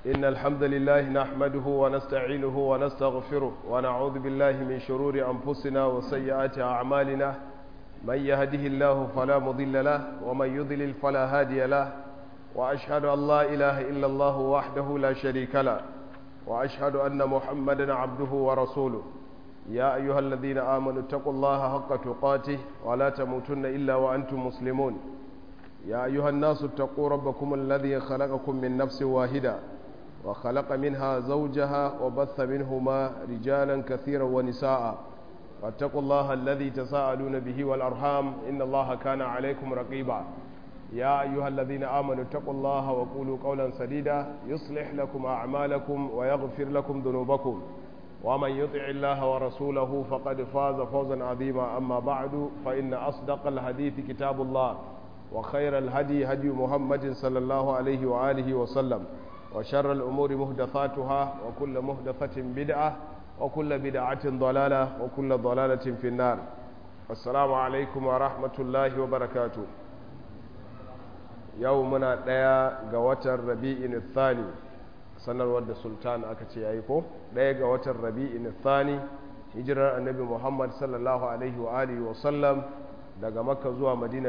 إن الحمد لله نحمده ونستعينه ونستغفره ونعوذ بالله من شرور أنفسنا وسيئات أعمالنا من يهده الله فلا مضل له ومن يضلل فلا هادي له وأشهد أن لا إله إلا الله وحده لا شريك له وأشهد أن محمدا عبده ورسوله يا أيها الذين آمنوا اتقوا الله حق تقاته ولا تموتن إلا وأنتم مسلمون يا أيها الناس اتقوا ربكم الذي خلقكم من نفس واحدة وخلق منها زوجها وبث منهما رجالا كثيرا ونساء واتقوا الله الذي تساءلون به والأرحام إن الله كان عليكم رقيبا يا أيها الذين آمنوا اتقوا الله وقولوا قولا سديدا يصلح لكم أعمالكم ويغفر لكم ذنوبكم ومن يطع الله ورسوله فقد فاز فوزا عظيما أما بعد فإن أصدق الحديث كتاب الله وخير الهدي هدي محمد صلى الله عليه وآله وسلم وشر الأمور محدثاتها وكل محدثة بدعة وكل بدعة ضلالة وكل ضلالة في النار. السلام عليكم ورحمة الله وبركاته. يومنا ديا قوات الربيع الثاني سنة ود السلطان أكتي أيكو ديا قوات الربيع الثاني هجرة النبي محمد صلى الله عليه وآله وسلم daga Makka zuwa Madina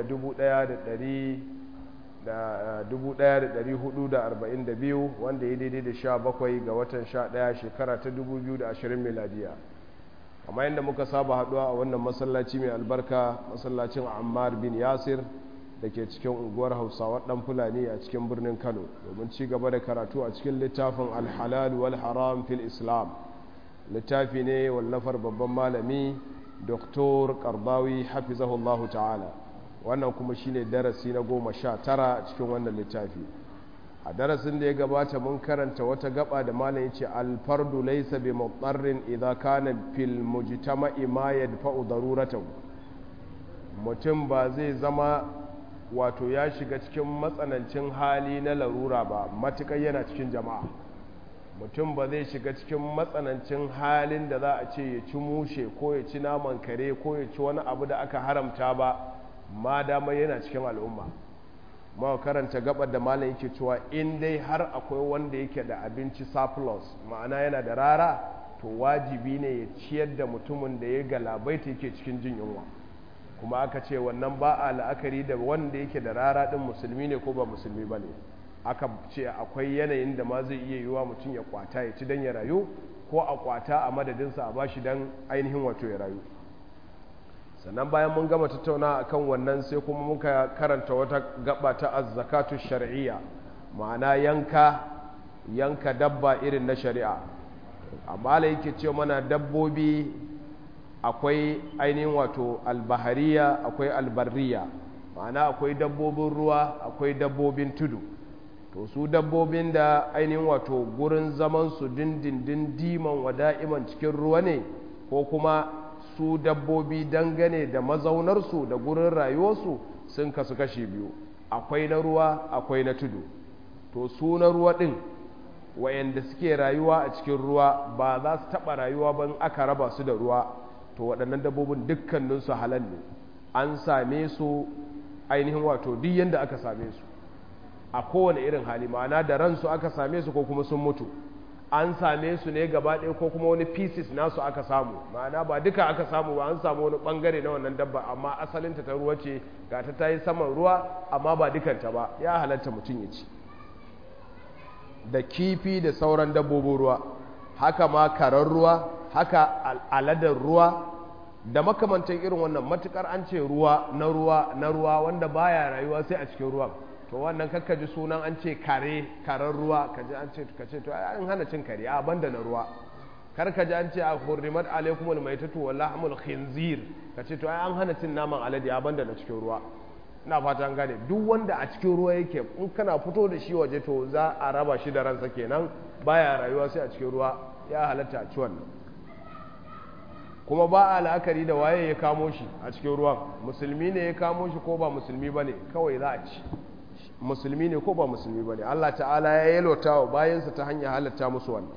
1442 wanda ya daidai da 17 ga watan 11 shekara ta 2020 miladiya. Amma yadda muka saba haduwa a wannan masallaci mai albarka, masallacin Ammar bin Yasir da ke cikin unguwar Hausawa dan Fulani a cikin birnin Kano domin ci gaba da karatu a cikin littafin Al-Halal wal Haram fil Islam. Littafi ne wallafar babban malami Dr. Qardawi hafizahullahu ta'ala. Wannan kuma shine darasi na 19 cikin wannan littafi. A darasin da ya gabata mun karanta wata gaba da malam yace al-fardu laysa bi mutarrin idha kana fil mujtama'i ma yadfa'u daruratahu. Mutum ba zai zama wato ya shiga cikin matsanancin hali na larura ba matuƙar yana cikin jama'a. Mutum ba zai shiga cikin matsanancin halin da za a ce ya ci mushe ko ya ci naman kare ko ya ci wani abu da aka haramta ba ma dama yana cikin al'umma. Ma karanta gabar da malam yake cewa in dai har akwai wanda yake da abinci surplus ma'ana yana da rara to wajibi ne ya ciyar da mutumin da ya galabaita yake cikin jin yunwa. Kuma aka ce wannan ba a la'akari da wanda yake da rara din musulmi ne ko ba musulmi ba ne. Aka ce akwai yanayin da ma zai iya yiwa mutum ya kwata ya ci don ya rayu ko a kwata a madadinsa a bashi don ainihin wato ya rayu. Sannan bayan mun gama tattauna akan wannan sai kuma muka karanta wata gaba ta az-zakatu shar'iyya ma'ana yanka dabba irin na shari'a. Amma la yake ce mana dabbobi akwai ainihin wato albahariya akwai albarriya ma'ana akwai dabbobin ruwa akwai dabbobin tudu. To su dabbobin da ainihin wato gurin zaman su dindindin diman wada'iman cikin ruwa ne ko kuma su dabbobi dangane da mazaunarsu da gurin rayuwarsu sun kasu kashi biyu, akwai na ruwa akwai na tudu. To su na ruwa ɗin wayanda suke rayuwa a cikin ruwa ba za su taɓa rayuwa ban aka raba su da ruwa, to waɗannan dabbobin dukkaninsu halal ne, an same su ainihin wato duk yanda aka same su a kowane irin hali, ma'ana da ransu aka same su ko kuma sun mutu, an same su ne gaba ɗaya ko kuma wani pieces nasu aka samu, ma'ana ba duka aka samu ba, an samu wani ɓangare na wannan dabba amma asalinta ta ruwa ce ga ta yi saman ruwa amma ba dukanta ba, ya halatta mutum ya ci. Da kifi da sauran dabbobin ruwa, haka ma karar ruwa, haka aladar ruwa da makamantan irin wannan, matukar an ce ruwa na ruwa wanda baya rayuwa sai a cikin ruwan, to wannan kakka ji sunan an ce karar ruwa kaji an ce to an hana cin kare a banda na ruwa. Kar ka ji an ce a hurrimat alaikumul maitatu wal lahmul khinzir kace to an hana cin naman alade a banda na cikin ruwa. Ina fata an gane, duk wanda a cikin ruwa yake in kana fito da shi waje to za a raba shi da ransa kenan, baya rayuwa sai a cikin ruwa, ya halatta a ci wannan. Kuma ba a la'akari da waye ya kamo shi a cikin ruwan, musulmi ne ya kamo shi ko ba musulmi bane, kawai za a ci. Musulmi ne ko ba musulmi bane, Allah ta'ala ya yalwata wa bayansa ta hanyar halatta musu wannan.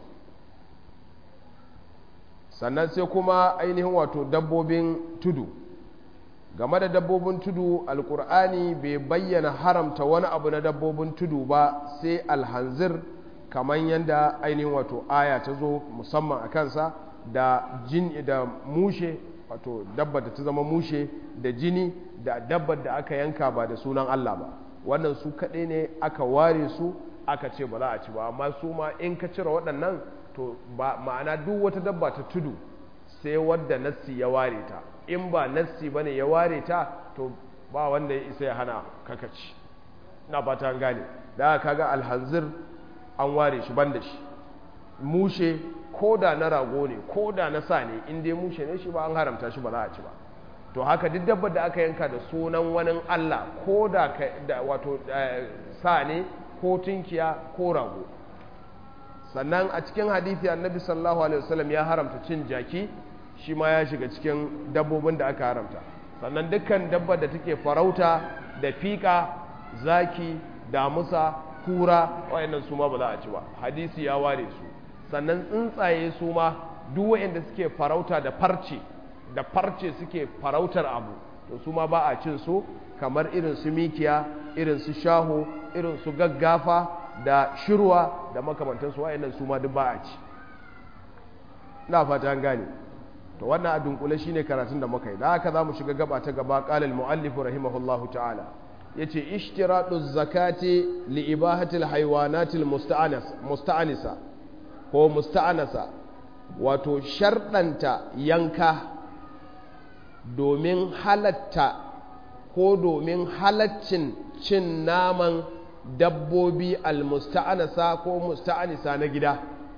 Sannan sai kuma ainihin wato dabbobin tudu. Game da dabbobin tudu, alkur'ani bai bayyana haramta wani abu na dabbobin tudu ba sai alhanzir kamar yadda ainihin wato aya ta zo musamman a kansa da mushe, wato dabbar da ta zama mushe da jini da dabbar da aka yanka ba da sunan Allah ba, wannan su kaɗai ne aka ware su aka ce ba za a ci ba. amma su ma in ka cire waɗannan to ba ma'ana duk wata dabba ta tudu sai wadda nassi ya ware ta, in ba nassi bane ya ware ta to ba wanda ya isa ya hana kakaci. na fata an gane. da aka kaga alhanzir an ware shi ban da shi, mushe ko da na rago ne ko da na sa ne in dai mushe ne shi ba an haramta shi ba za a ci ba. to haka duk dabbar da aka yanka da sunan wani Allah ko da wato sa ne ko tunkiya ko rago. sannan a cikin hadithi annabi sallallahu alaihi wasallam ya haramta cin jaki, shi ma ya shiga cikin dabbobin da aka haramta. sannan dukkan dabbar da take farauta da fika, zaki, damusa, kura, wayannan su ma ba za a ci ba, hadisi ya ware su. sannan tsuntsaye su ma duk wayanda suke farauta da farce suke farautar abu to su ma ba a cin su, kamar irin su mikiya, irin su shaho, irin su gaggafa da shirwa da makamantansu, wayannan su ma duk ba a ci. ina fata an gane. to wannan a dunkule shine karatun da muka yi. da haka zamu shiga gaba ta gaba. qala al muallif rahimahullahu ta'ala, yace ishtiratu zakati li ibahati al hayawanat al musta'anisa ko musta'anasa, wato sharɗanta yanka domin halatta ko domin halaccin cin naman dabbobi almusta'anasa ko musta'anisa na gida.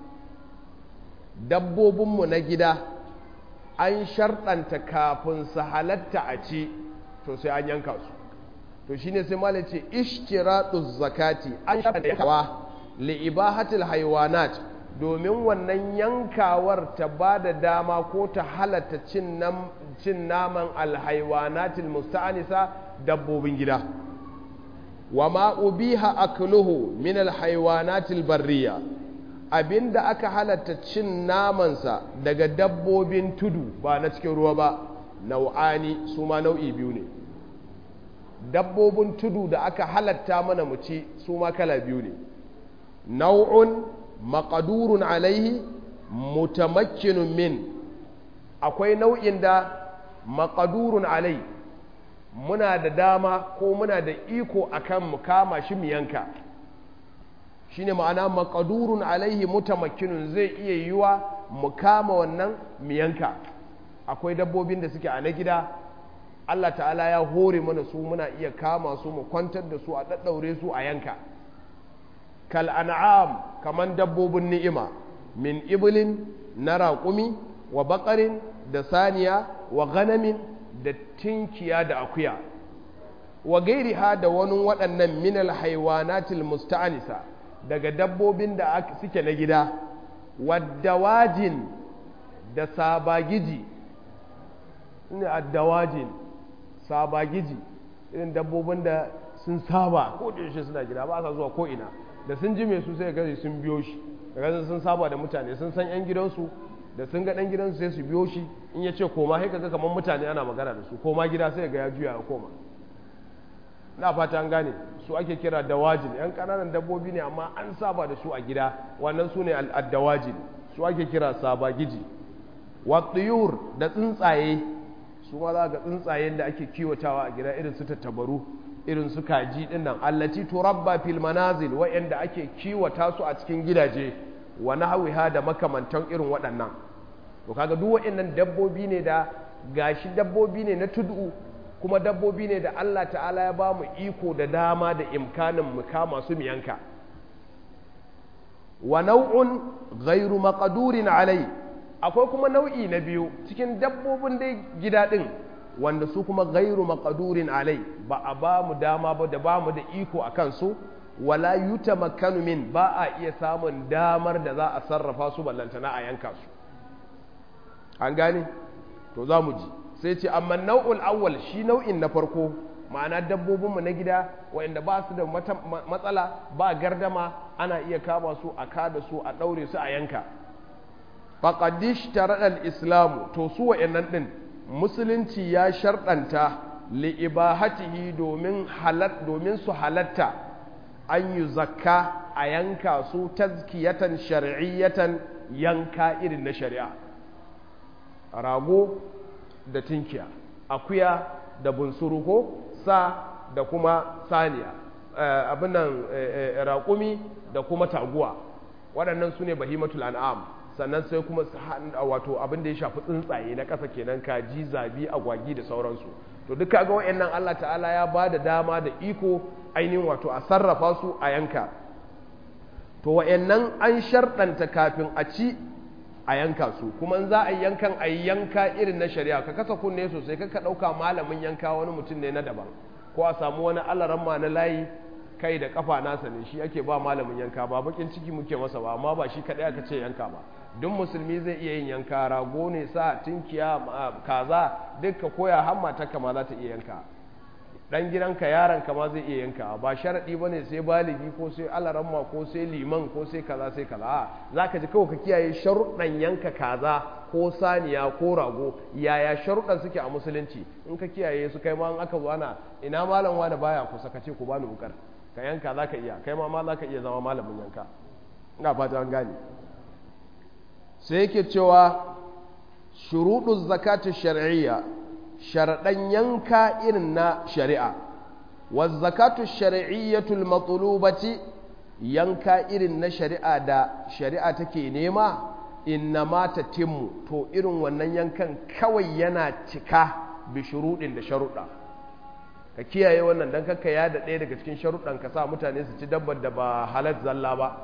dabbobinmu na gida an sharɗanta kafin su halatta a ci to sai an yanka su. to shine sai malai ce ishtiratu zakati an sharɗanta yankawa li ibahatil haywanat, domin wannan yankawar ta ba da dama ko ta halatta cin naman alhaiwanatil musta'anisa, dabbobin gida. wa ma ubiha akluhu min alhaiwanatil barriya, abinda aka halatta cin namansa daga dabbobin tudu ba na cikin ruwa ba, nau'ani, su ma nau'i biyu ne. dabbobin tudu da aka halatta mana mu ci su ma kala biyu ne. nau'un maqadurun alaihi mutamakkinun min, akwai nau'in da maqadurun alai, muna da dama ko muna da iko akan mu kama shi mu yanka, shine ma'ana maqadurun alaihi mutamakkinun, zai iya yiwa mu kama wannan mu yanka. akwai dabbobin da suke a na gida Allah ta'ala ya hore mana su, muna iya kama su mu kwantar da su a daddaure su a yanka. kal an'am, kaman dabbobin ni'ima, min iblin, na raƙumi, wa baƙarin, da saniya, wa ganamin, da tinkiya da akuya, wa gairiha, da wani waɗannan minal haywanatil musta'anisa, daga dabbobin da suke na gida, waddawajin, da sabagiji. ne addawajin, sabagiji, irin dabbobin da sun saba ko da yaushe suna gida, ba sa zuwa ko ina, da sun ji mai su sai ga sun biyo shi, daga sun saba da mutane, sun san yan gidansu, da sun ga dan gidansu sai su biyo shi, in ya ce koma sai kaga kamar mutane ana magana da su, koma gida sai ga ya juya ya koma. na fata an gane, su ake kira dawajin, yan kananan dabbobi ne amma an saba da su a gida, wannan su ne al'addawajin, su ake kira sabagiji. wa tuyur, da tsuntsaye, su ma za ga tsuntsayen da ake kiwatawa a gida, irin su tattabaru, irin su kaji din nan, allati turabba fil manazil, wa'anda ake kiwata su a cikin gidaje, wa nahwiha, da makamantan irin waɗannan. to kaga duk wa'annan dabbobi ne da gashi dabbobi ne na tudu, kuma dabbobi ne da Allah ta'ala ya ba mu iko da dama da imkanin mu kama su mu yanka. wa nau'un ghairu maqdurin alai, akwai kuma nau'i na biyu cikin dabbobin dai gida din, wanda su kuma ghairu maqdurin alai, ba a ba mu dama ba, da ba mu da iko a kansu, wala yutamakkanu min, ba a iya samun damar da za a sarrafa su ballantana a yanka su. an gane? to za mu ji. sai ce amma nau'ul awwal, shi nau'in na farko, ma'ana dabbobinmu na gida waɗanda ba su da matsala, ba gardama, ana iya kama su a kada su a ɗaure su a yanka. faƙadish taraɗar islamu, to su waɗannan ɗin musulunci ya sharɗanta li'ibahatihi domin su halatta an yi zakka a yanka su tazkiyatan shar'iyyatan yanka irin na shari'a, rago da tinkiya, akuya da bunsuru ko sa da kuma saniya, abinan raƙumi da kuma taguwa, waɗannan su ne bahimatul an'am. Sannan sai kuma wato abin da ya shafi tsuntsaye na ƙasa kenan, kaji, zabi, agwagi da sauransu. To duka ga wayannan Allah ta'ala ya ba da dama da iko ainihin wato a sarrafa su a yanka. To wayannan an sharɗanta kafin a ci a yanka su, kuma in za a yankan a yanka irin na shari'a. Ka kasa kunne sosai, ka ɗauka malamin yanka wani mutum ne na daban, ko a samu wani alaramma na layi kai da kafa nasa ne shi ake ba malamin yanka. Ba bakin ciki muke masa ba, amma ba shi kaɗai aka ce yanka ba. Duk musulmi zai iya yin yanka, rago ne, sa, tinkiya, kaza, dukka koya hamma ta kama za ta iya yanka. Dan gidanka yaron kama zai iya yanka. Ba sharaɗi ba ne sai baligi ko sai alaramma ko sai liman ko sai kaza sai kaza. Za ka ji kawai ka kiyaye sharuɗan yanka kaza ko saniya ko rago, yaya sharuɗan suke a musulunci. In ka kiyaye su, kai ma in aka zo ana ina malam wani baya kusa, ka ce ku bani wukar ka yanka, za ka iya, kai ma za ka iya zama malamin yanka. Ina fata an gane. Sai yake cewa shuruɗu zakatu shar'iyya, sharaɗan yanka irin na shari'a. Wa zakatu shar'iyyatul matlubati, yanka irin na shari'a da shari'a take nema, innama tatimmu, to irin wannan yankan kawai yana cika bi shuruɗin da sharuɗa. Ka kiyaye wannan dan kakka yada ɗaya daga cikin sharuɗan ka sa mutane su ci dabbar da ba halal zalla ba.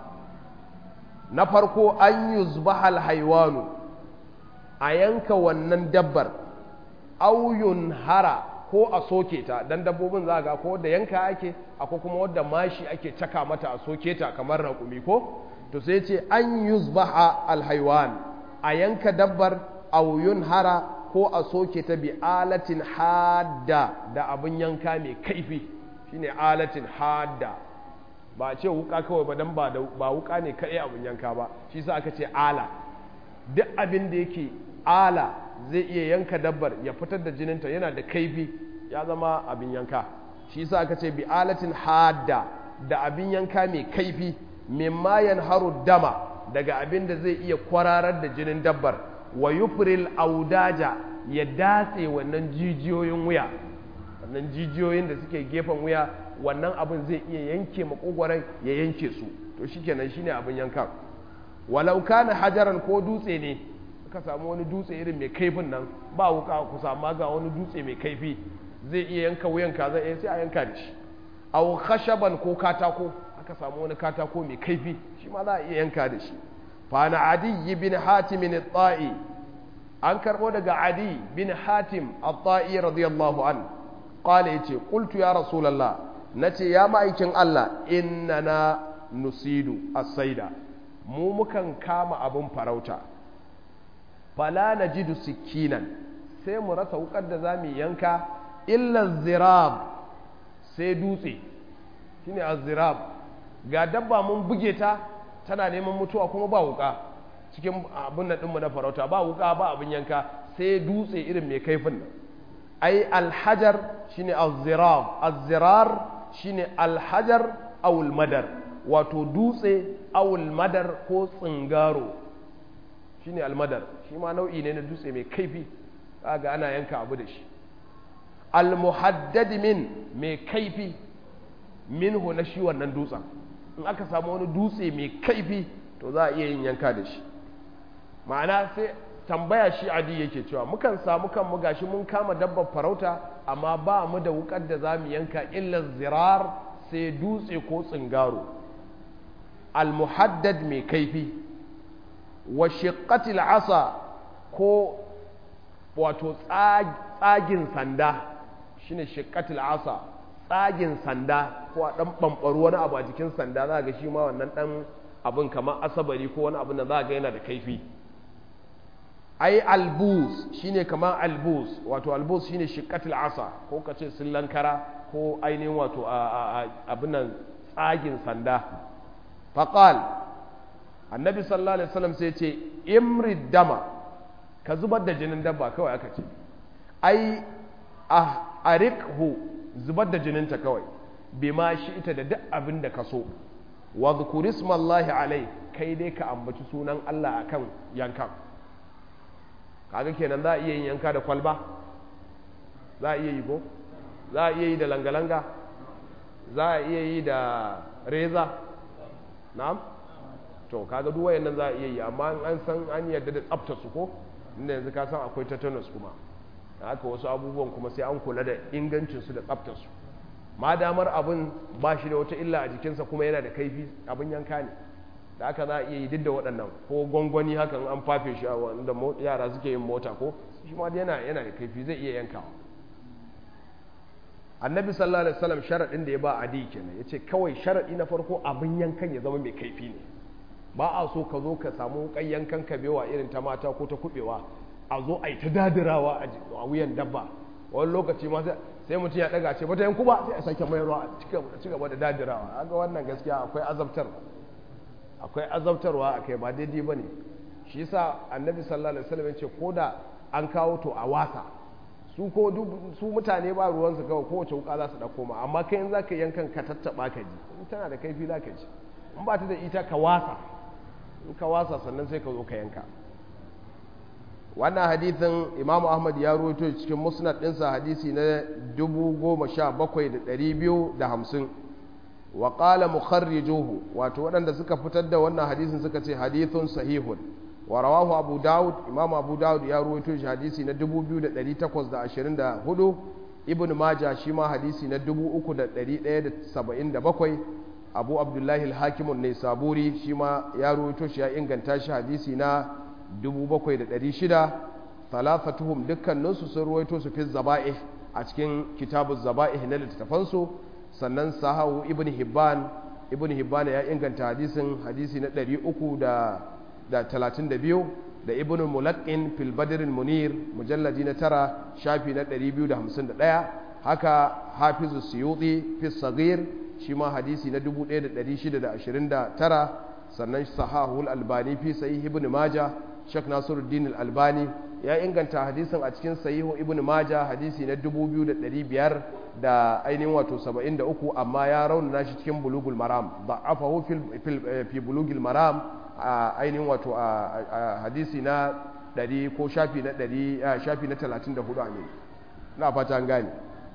Na farko, an yuzbahal haywanu, a yanka wannan dabbar, auyun hara, ko a soke ta, dan dabbobin za ga ko da yanka ake, akwai kuma wadda mashi ake caka mata a soke ta kamar raƙumi ko. To sai ce an yuzbaha alhaywan, a yanka dabbar, auyun hara, ko a soke ta bi alatin hadda, da abin yanka mai kaifi, shine alatin hadda. Ba a ce wuka kawai ba, dan ba wuka ne kaɗai abin yanka ba, shi sa aka ce ala. Duk abin da yake ala zai iya yanka dabbar ya fitar da jininta, yana da kaifi, ya zama abin yanka. Shi sa aka ce bi alatin hadda, da abin yanka mai kaifi, mimma yanharu dama, daga abin da zai iya kwararar da jinin dabbar, wa yufril audaja, ya datse wannan jijiyoyin wuya, wannan jijiyoyin da suke gefen wuya, wannan abin zai iya yanke makogwaron ya yanke su. To shikenan shine abin yankan. Walau kana hajaran, ko dutse ne, ka samu wani dutse irin mai kaifin nan, ba wuka ku samu ga wani dutse mai kaifi, zai iya yanka wuyan kaza, sai a yanka da shi. Aw khashaban, ko katako, aka samu wani katako mai kaifi, shi ma za a iya yanka da shi. Fa na Adi bin Hatim at-Ta'i, an karbo daga Adi bin Hatim at-Ta'i radiyallahu an, qala yace qultu ya rasulullah, nace ya ma'aikin Allah, innana nusidu as-saida, mu mukan kama abin farauta, fala najidu sikinan, sai mu rasa wukar da zamu yanka, illa zirab, sai dutse, shine az-zirab. Ga dabba mun buge ta, tana neman mutuwa kuma ba wuka cikin abin nan dinmu na farauta, ba wuka ba abin yanka, sai dutse irin mai kaifin nan. Ai alhajar shine az-zirab, az-zirar shine alhajar aw al-madar, wato dutse aw al-madar ko tsingaro, shine al-madar, shi ma nau'i ne na dutse mai kaifi, kaga ana yanka abu da shi. Al-muhaddad min, mai kaifi, minhu, na shi wannan dutsen. In aka samu wani dutse mai kaifi, to za a iya yin yanka da shi. Ma'ana sai tambaya shi Adi yake cewa, mukan samu kanmu gashi mun kama dabbar farauta, amma ba mu da wukar da za mu yanka, illa zirar, sai dutse ko tsingaro. Al-muhaddad, mai kaifi. Wa shiqqatil asa, ko wato tsagin sanda, shine shiqqatil asa, tsagin sanda, ko a dan bambaru wani abu a jikin sanda, za ga shi ma wannan dan abin kamar asabari ko wani abin da za ga yana da kaifi. Ai albus, shine kamar albus, wato albus shine shiqqatil asa, ko kace sillankara, ko ainihin wato abin nan tsagin sanda. Faqal, annabi sallallahu alaihi wasallam sai ce imrid dama, ka zubar da jinin dabba kawai aka ce. Ai arikhu, zubar da jininta kawai. bima shi'ta da duk abin da ka so wa dhkur ismallahi alai kai dai ka ambaci sunan Allah akan yankan kaga kenan za a iya yin yanka da kwalba za a iya yi ko za a iya yi da langa-langa za a iya yi da reza na'am to kaga duk wayannan za a iya yi amma an san an yarda da tsaftar su ko inda yanzu ka san akwai tetanus kuma haka wasu abubuwan kuma sai an kula da ingancin su da tsaftar su ma damar abin ba shi da wata illa a jikinsa kuma yana da kaifi abin yanka ne da haka za a iya yi duk da waɗannan ko gwangwani hakan an fafe shi a wanda yara suke yin mota ko shi ma yana da kaifi zai iya yankawa annabi sallallahu alaihi wasallam sharadin da ya ba adi kenan yace kawai sharadi na farko abin yankan ya zama mai kaifi ne ba a so ka zo ka samu kan yankan kabewa irin ta mata ko ta kubewa a zo a yi ta dadirawa a wuyan dabba wani lokaci ma sai mutum ya daga ce bata yanku ba sai a sake mayarwa a ci gaba da dadirawa ga wannan gaskiya akwai azabtarwa a kai ba daidai ba ne shi yasa annabi sallallahu alaihi wasallam yace ko da an kawo to a wasa su mutane ba ruwansu kawai kowace wuka za su ɗauko ma amma kai in za ka yankan ka tattaɓa ka ji in tana da kaifi za ka ji in ba ta da ita ka wasa in ka wasa sannan sai ka zo ka yanka wannan hadithin imamu ahmad ya ruwaito cikin musnad ɗinsa hadisi na 17250 wa qala mukharrijuhu wato waɗanda suka fitar da wannan hadisin suka ce hadithun sahihun wa rawahu abu daud imamu abu daud ya ruwaito shi hadisi na 2824 ibn majah shi ma hadisi na 3177 abu abdullahi al-hakim an-naisaburi shi ma ya ruwaito shi ya inganta shi hadisi na 7600 talafatuhum dukkaninsu sun ruwaito su fi zaba'ih a cikin kitabuz zaba'ih na littafansu sannan sahahu ibn hibban ya inganta hadisi na 332 da ibn mulaqqin fil badr munir mujalladi na 9 shafi na 251 haka hafizu suyuti fi saghir shi ma hadisi na 1629 sannan sahahu al-albani fi sahih ibn majah shek nasiruddin al-albani ya inganta hadisin a cikin sahihu ibn majah hadisi na 2500 da ainihin wato 73 amma ya raunana shi cikin bulugul maram da'afahu fi bulugul maram ainihin wato hadisi na 100 ko shafi na 100 shafi na 34 amin na fata an gane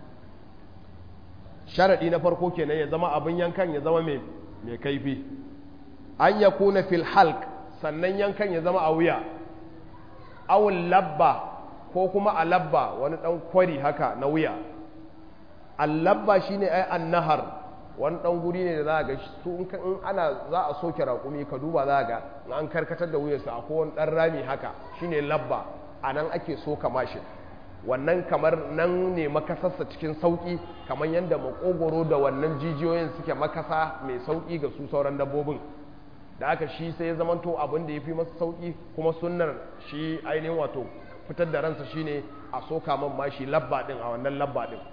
sharadi na farko kenan ya zama abin yankan ya zama mai kaifi an yakuna fil halq sannan yankan ya zama a wuya awul labba ko kuma a labba wani dan kwari haka na wuya allabba shine ai annahar wani dan guri ne da za ga su in ana za a soke raƙumi ka duba za ga an karkatar da wuyarsa akwai wani dan rami haka shine labba anan ake soka mashi wannan kamar nan ne makasarsa cikin sauki kamar yadda makogoro da wannan jijiyoyin suke makasa mai sauki ga su sauran dabbobin da aka shi sai ya zamanto abin da ya fi masa sauki kuma sunnar shi ainihin wato fitar da ransa shine a soka man mashi labba din a wannan labba din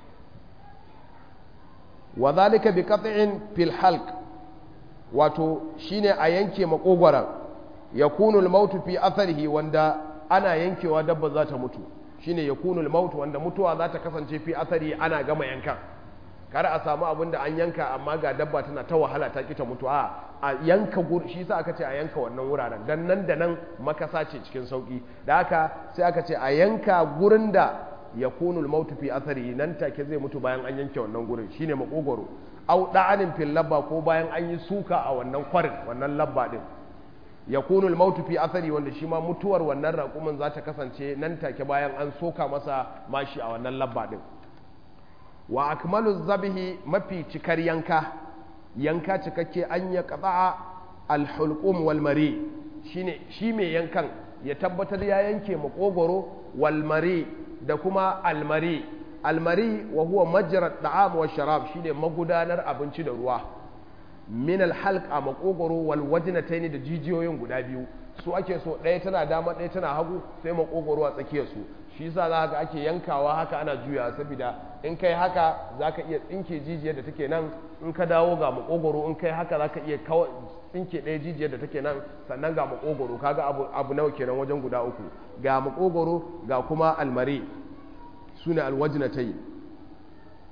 wa zalika bi qat'in fil halq wato shine a yanke makogwaran yakunu al-maut fi atharihi wanda ana yankewa dabba za ta mutu shine yakunu al-maut wanda mutuwa za ta kasance fi athari ana gama yankan kar a samu abin da an yanka amma ga dabba tana ta wahala ta kita mutu a yanka shi sa aka ce a yanka wannan wuraren dan nan da nan makasa ce cikin sauki da haka sai aka ce a yanka gurin da yakunul mautu fi athari nan take zai mutu bayan an yanke wannan gurin shine makogoro au da'anin fil labba ko bayan an yi suka a wannan kwarin wannan labba din yakunul mautu fi athari wanda shi ma mutuwar wannan raƙumin za ta kasance nan take bayan an soka masa mashi a wannan labba din wa akmalu zabihi mafi cikar yanka cikakke an ya qata'a al-hulqum wal mari shine shi mai yankan ya tabbatar ya yanke makogoro wal mari da kuma almari wa huwa majra da'am wa sharab shine magudanar abinci da ruwa min al-halq a makogoro wal wajnatayn da jijiyoyin guda biyu su ake so ɗaya tana dama ɗaya tana hagu sai makogoro a tsakiyar su shi yasa za ka ake yankawa haka ana juya saboda in kai haka za ka iya tsinke jijiyar da take nan in ka dawo ga makogoro in kai haka za ka iya tsinke ɗaya jijiyar da take nan sannan ga makogoro kaga abu nawa kenan wajen guda uku ga makogoro ga kuma almari sune alwajnatai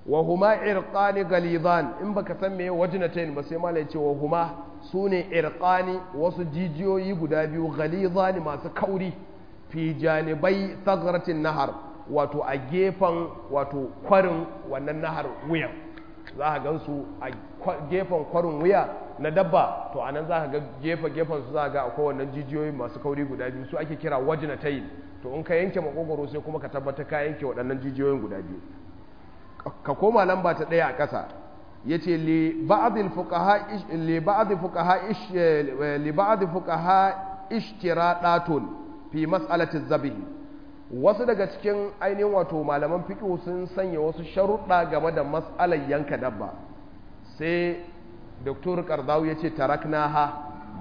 wa huma irqani galizan in baka san me wajnatayn ba sai malai ce wa huma sune irqani wasu jijiyoyi guda biyu galizan masu kauri fi janibai thaghratin nahar wato a gefen wato kwarin wannan nahar wuyan za ka gansu a gefen kwarin wuya na dabba to anan za ka ga gefen su za ka ga akwai wannan jijiyoyi masu kauri guda biyu su ake kira wajnatayn to in ka yanke makogoro sai kuma ka tabbata ka yanke waɗannan jijiyoyin guda biyu ka koma lamba ta ɗaya a ƙasa ya ce li ba'adhi fuqaha ishtiradatun fi mas'alatin zabihi wasu daga cikin ainihin wato malaman fiqh sun sanya wasu sharuɗa game da mas'alar yanka dabba sai Dr. Qardawi ya ce taraknaha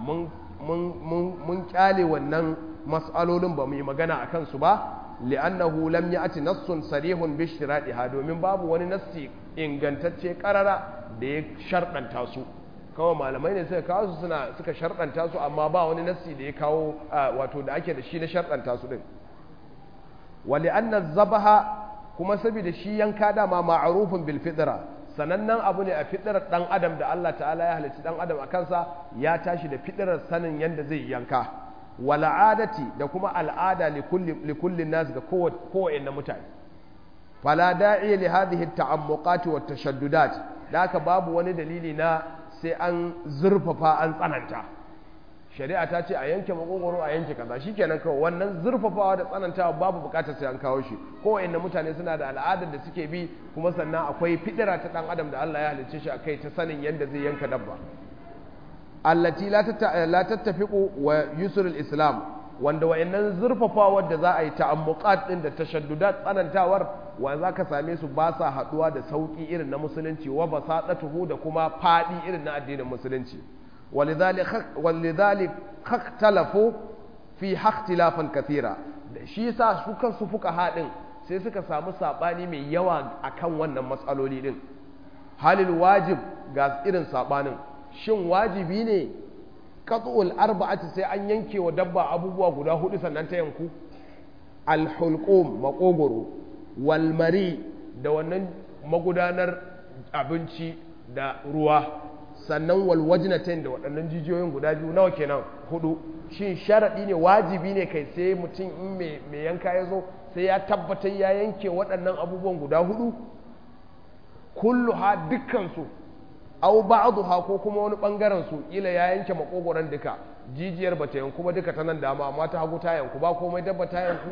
mun kyale wannan mas'alolin ba mu yi magana a kansu ba li'annahu lam ya'ti nassun sarihun bi ishtiradiha domin babu wani nassi ingantacce karara da ya sharɗanta su kawai malamai ne suka kawo su suka sharɗanta su amma ba wani nassi da ya kawo wato da ake da shi na sharɗanta su din wa li'anna zabaha kuma saboda shi yanka dama ma'rufun bil fitra sanannen abu ne a fitrar dan adam da Allah ta'ala ya halicci dan adam a kansa ya tashi da fitrar sanin yanda zai yanka wal'adati da kuma al'ada likullin nas ga kowane mutane fala da'i li hadhihi at-ta'ammuqat wa at-tashaddudat da haka babu wani dalili na sai an zurfafa an tsananta shari'a ta ce a yanke makogoro a yanke kaza shikenan kawai wannan zurfafawa da tsanantawa babu bukatar sai an kawo shi kowane mutane suna da al'adar da suke bi kuma sannan akwai fidira ta dan adam da Allah ya halicce shi akai ta sanin yanda zai yanka dabba allati la tattafiqu wa yusr al-islam wanda wayannan zurfafawar da za a yi ta'ammuqat din da tashaddudat tsanantawar wa zaka same su ba sa haduwa da sauki irin na musulunci wa basatatuhu da kuma fadi irin na addinin musulunci walidhalik ikhtalafu fi ikhtilafan kathira shi yasa su kansu fuqaha din sai suka samu sabani mai yawa akan wannan matsaloli din halil wajib ga irin sabanin shin wajibi ne qat'ul arba'ati sai an yanke wa dabba abubuwa guda hudu sannan ta yanku al-hulqum maqogoro wal mari da wannan magudanar abinci da ruwa sannan wal wajnatain da waɗannan jijiyoyin guda biyu nawa kenan hudu shin sharadi ne wajibi ne kai sai mutum in mai yanka ya zo sai ya tabbatar ya yanke waɗannan abubuwan guda hudu kulluha dukkan su aw ba'dha ko kuma wani bangaren su ila ya yanke makogoran duka jijiyar bata yanku ba duka ta nan dama amma ta hagu ta yanku ba komai dabba ta yanku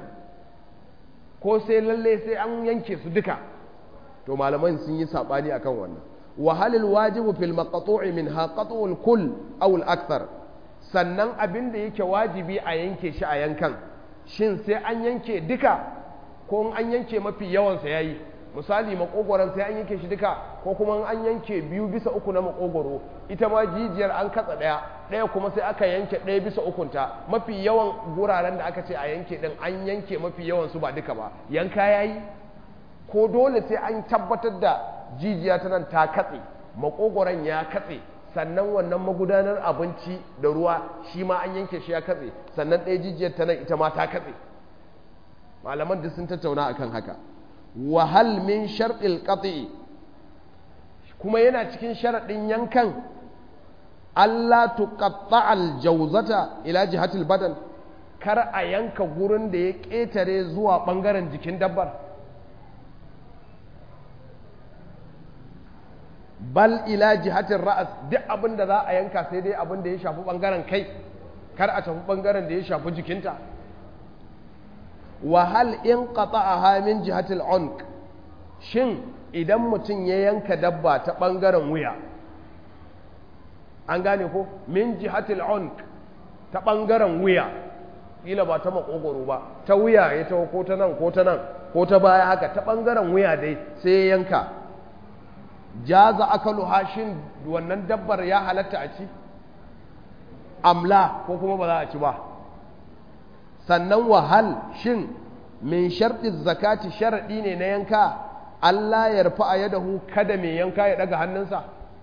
ko sai lalle sai an yanke su duka to malaman sun yi sabani akan wannan wa halil wajibu fil maqtu'i minha qat'ul kull aw al akthar sannan abin da yake wajibi a yanke shi a yankan shin sai an yanke duka ko an yanke mafi yawan sa yayi misali makogoron sai an yanke shi duka ko kuma an yanke 2/3 na makogoro ita ma jijiyar an katsa daya kuma sai aka yanke 1/3 ta mafi yawan guraren da aka ce a yanke din an yanke mafi yawan su ba duka ba yanka yayi ko dole sai an tabbatar da jijiya ta nan ta katse makogoron ya katse sannan wannan magudanar abinci da ruwa shi ma an yanke shi ya katse sannan ɗaya jijiyar ta nan ita ma ta katse malaman duk sun tattauna akan haka wahal min sharɗil qat'i kuma yana cikin sharaɗin yankan Allah tuqatta al-jawzata ila jihatil badan kar a yanka gurin da ya ƙetare zuwa ɓangaren jikin dabbar bal ila jihatin ra'as duk abin da za a yanka sai dai abin da ya shafi ɓangaren kai kar a tafi ɓangaren da ya shafi jikinta wahal in qata'aha min jihatil unq shin idan mutum ya yanka dabba ta bangaren wuya an gane ko min jihatil unq ta bangaren wuya kila ba ta makogoro ba ta wuya ya tawo ko ta nan ko ta nan ko ta baya haka ta bangaren wuya dai sai ya yanka jaza akaluha shin wannan dabbar ya halatta a ci amla ko kuma ba za a ci ba sannan wahal shin min sharɗi zakati sharaɗi ne na yanka Allah ya rufa a yadahu kada mai yanka ya ɗaga hannunsa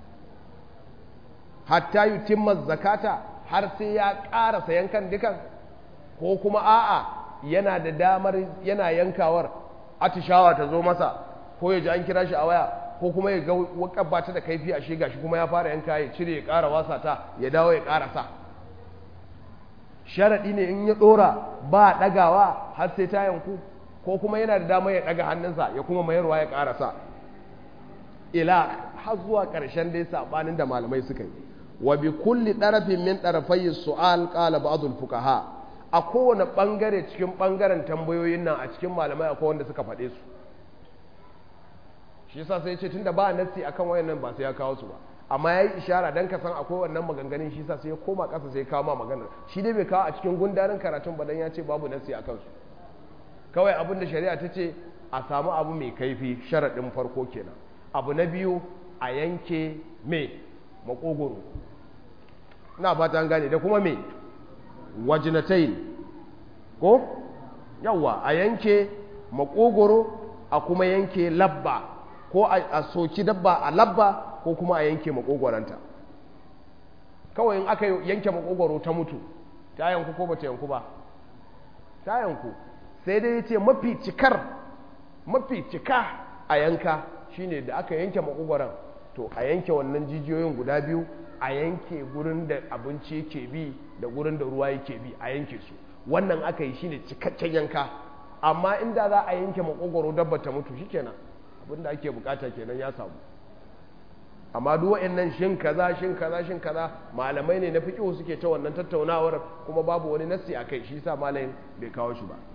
hatta yutimma zakata har sai ya ƙarasa yankan dukan ko kuma a'a yana da damar yana yankawar atishawa ta zo masa ko ya ji an kira shi a waya ko kuma ya ga wakar ba ta da kaifi a shiga shi kuma ya fara yanka ya cire ya ƙara wasa ta ya dawo ya ƙara sa. Sharaɗi ne in ya ɗora ba ɗagawa har sai ta yanku, ko kuma yana da dama ya ɗaga hannunsa ya kuma mayarwa ya ƙara sa. Ila har zuwa ƙarshen dai saɓanin da malamai suka yi. Wa bi kulli ɗarafin min ɗarafai su'al ƙala ba'dul fuqaha, a kowane ɓangare cikin ɓangaren tambayoyin nan a cikin malamai akwai wanda suka faɗe su. Shi yasa sai ya ce tunda ba nassi akan wayannan ba sai ya kawo su ba, amma yayi ishara dan ka san akwai wannan maganganun, shi yasa sai ya koma ƙasa sai ya kawo ma maganar. Shi dai bai kawo a cikin gundarin karatun ba dan ya ce babu nassi akan su. Kawai abin da shari'a ta ce a samu abu mai kaifi, sharaɗin farko kenan. Abu na biyu a yanke me makogoro, ina fata an gane, da kuma me wajinatain ko yawa a yanke makogoro a kuma yanke labba, ko a soki dabba a labba ko kuma a yanke makogoranta. Kawai in aka yanke makogoro ta mutu, ta yanku ko ba ta yanku ba? Ta yanku. Sai dai yace mafi cika a yanka shine da aka yanke makogoron to a yanke wannan jijiyoyin guda biyu, a yanke gurin da abinci yake bi da gurin da ruwa yake bi, a yanke su. Wannan aka yi shine cikakken yanka. Amma inda za a yanke makogoro dabba ta mutu shikenan, abinda ake bukata kenan ya samu. Amma duk waɗannan shin kaza malamai ne na fiqh suke ta wannan tattaunawar, kuma babu wani nassi akai, shi yasa malamin bai kawo shi ba.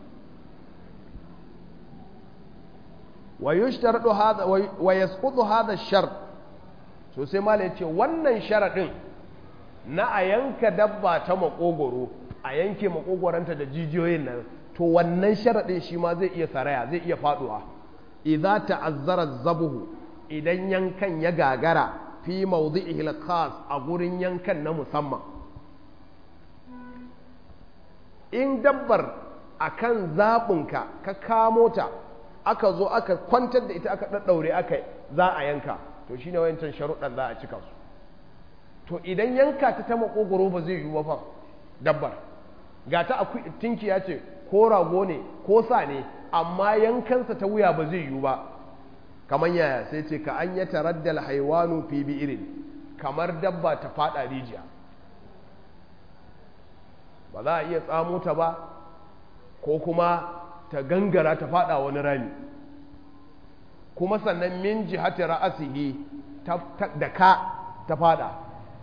wa yushtaradu hadha wa yasqutu hadha ash-shart, so sai malai yace wannan sharadin na a yanka dabba ta makogoro, a yanke makogoranta da jijiyoyin nan, to wannan sharadin shi ma zai iya saraya, zai iya faduwa idza ta'azzara az-zabhu, idan yankan ya gagara fi mawdi'ihi al-khas, a gurin yankan na musamman. In dabbar akan zabinka ka kamo ta, aka zo aka kwantar da ita aka daddaure aka za a yanka, to shine wayancan sharuɗan za a cika su. To idan yanka ta makogoro ba zai yiwu ba fa, dabbar ga ta tinkiya ce ko rago ne ko sa ne, amma yankansa ta wuya ba zai yiwu ba. Kamar yaya? Sai ce ka an ya taraddal haiwanu fi bi'irin, kamar dabba ta fada rijiya, ba za a iya tsamo ta ba, ko kuma ta gangara ta fada wani rami, kuma sannan min jihati ra'asihi da ka ta fada,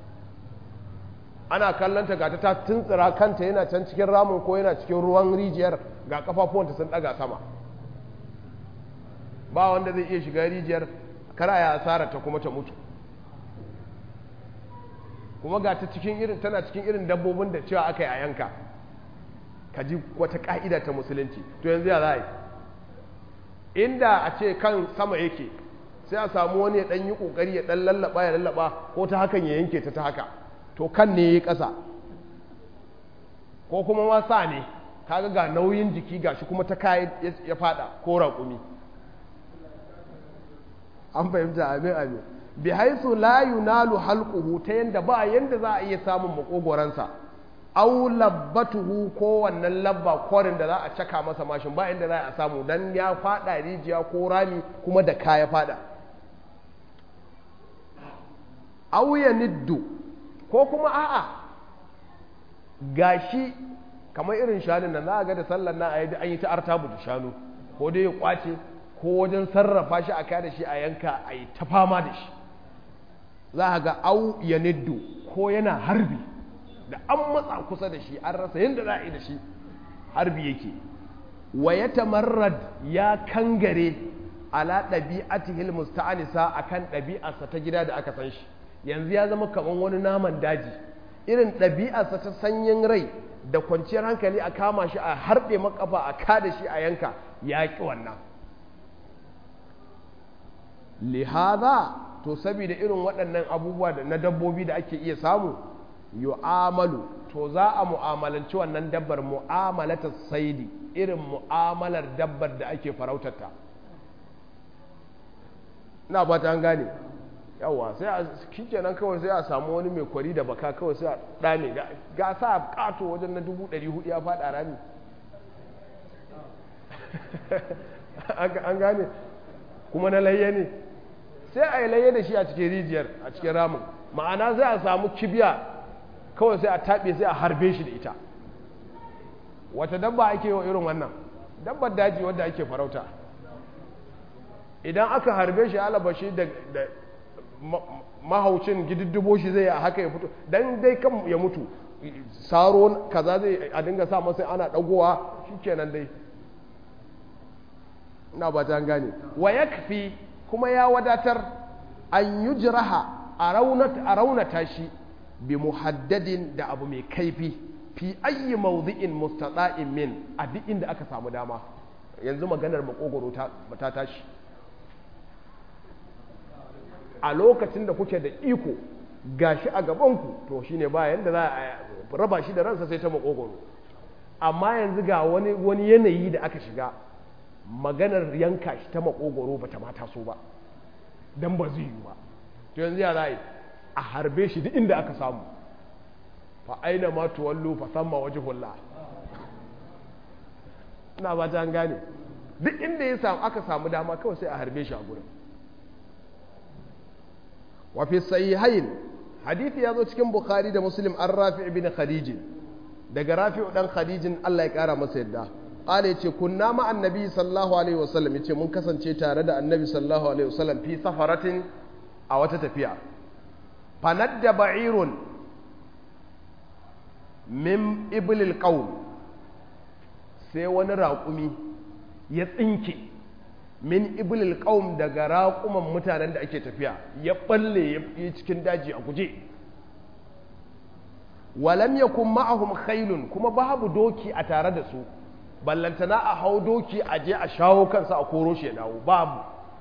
ana kallanta ga ta tuntsira kanta yana can cikin ramin ko yana cikin ruwan rijiyar, ga kafafuwanta sun daga sama, ba wanda zai iya shiga rijiyar, kara ya asara ta kuma ta mutu. Kuma ga ta cikin irin, tana cikin irin dabbobin da cewa aka yi a yanka, ka ji wata ka'ida ta musulunci. To yanzu ya za a yi? Inda a ce kan sama yake, sai a samu wani ya ɗan yi ƙoƙari ya ɗan lallaba ko ta hakan ya yanke ta haka, to kan ne ya ƙasa, ko kuma ma sa ne, kaga ga nauyin jiki ga shi kuma ta kayi ya fada, ko raƙumi. An fahimta? Amin. Bi haisu la yunalu halquhu, ta yanda ba yanda za a iya samun makogoransa, aw labbatuhu, ko wannan labba kwarin da za a caka masa mashin, ba yanda za a samu dan ya fada rijiya ko rami kuma da kaya fada. Aw yaniddu, ko kuma a'a gashi kamar irin shanun nan, za a ga da sallar na an yi ta artabu da shanu, ko dai ya kwace ko wajen sarrafa shi a kada shi a yanka a yi ta fama da shi. Za a ga au ya niddu, ko yana harbi, da an matsa kusa da shi an rasa yadda za a yi da shi, harbi yake. Wa ya tamarrad, ya kangare ala ɗabi'atihil musta'anisa, akan ɗabi'arsa ta gida da aka san shi. Yanzu ya zama kamar wani naman daji, irin ɗabi'arsa ta sanyin rai da kwanciyar hankali, a kama shi a harbe makafa a kada shi a yanka, ya ƙi wannan. Lihaza, to saboda irin waɗannan abubuwa da na dabbobi da ake iya samu, yu'amalu, to za a mu'amalanci wannan dabbar mu'amalatar saidi, irin mu'amalar dabbar da ake farautarta. Ina ba ta gane, yawa sai a shikenan kawai sai a samu wani mai kwari da baka, kawai sai a ɗame ga sa ƙato wajen na 400 ya faɗa rami. An gane, kuma na layya ne sai a yi layya da shi a cikin rijiyar a cikin ramin ma'ana zai a samu kibiya kawai sai a taɓe sai a harbe shi da ita wata dabba ake yi wa irin wannan dabbar daji wadda ake farauta idan aka harbe shi alabashi da mahaucin gididdibo shi zai a haka ya fito dan dai kan ya mutu saro kaza zai a dinga sa masa ana dagowa shikenan dai ina ba ta gane wa yakfi kuma ya wadatar an yujraha a raunata shi bi muhaddadin da abu mai kaifi fi ayi mawdi'in mustata'in min a duk inda aka samu dama yanzu maganar makogoro ta tashi a lokacin da kuke da iko gashi a gabanku to shine ba yanda za a raba shi da ransa sai ta makogoro amma yanzu ga wani yanayi da aka shiga maganar yanka shi ta makogoro ba ta mata so ba dan ba zai yi ba to yanzu ya zai a harbe shi duk inda aka samu fa aina ma tuwallu fa samma wajhullah ina ba ta gane duk inda aka samu dama kawai sai a harbe shi a gurin wa fi sahihain hadisi yazo cikin bukhari da muslim an rafi' ibn khadij daga rafi'u dan khadijin Allah ya kara masa yadda qala yace kunna ma annabi sallallahu alaihi wasallam yace mun kasance tare da annabi sallallahu alaihi wasallam fi safaratin a wata tafiya fanadda ba'irun min iblil qaum sai wani raƙumi ya tsinke min iblil qaum daga raƙuman mutanen da ake tafiya ya balle ya cikin daji a guje walam yakun ma'ahum khailun kuma babu doki a tare da su ballantana a hau doki a je a shawo kansa a koro shi ya dawo babu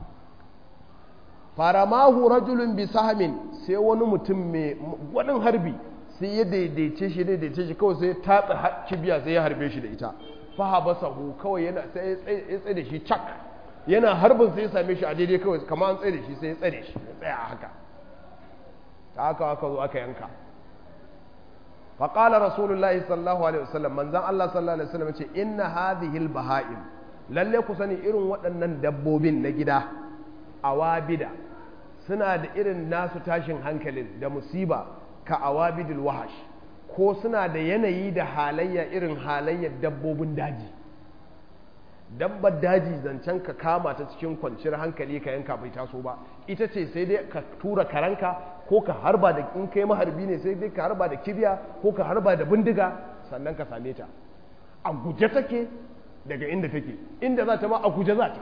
faramahu rajulun bi sahmin sai wani mutum mai gwanin harbi sai ya daidaice shi kawai sai ya tatsa kibiya sai ya harbe shi da ita fahabasahu kawai yana sai ya tsaye da shi cak yana harbin sai ya same shi a daidai kawai kamar an tsaye da shi sai ya tsare shi ya tsaya a haka ta haka aka zo aka yanka faƙalar rasulullahi sallallahu alaihi wasallam manzan Allah sallallahu alaihi wasallam ce inna hadhihi baha'im lalle ku sani irin waɗannan dabbobin na gida awabida suna da irin nasu tashin hankalin da musiba ka awabidul wahash ko suna da yanayi da halayya irin halayyar dabbobin daji dabbar daji zancen ka kama ta cikin kwanciyar hankali ka yanka bai taso ba ita ce sai dai ka tura karanka ko ka harba da in kai maharbi ne sai dai ka harba da kibiya ko ka harba da bindiga sannan ka same ta a guje take daga inda take inda za ta ma a guje za ta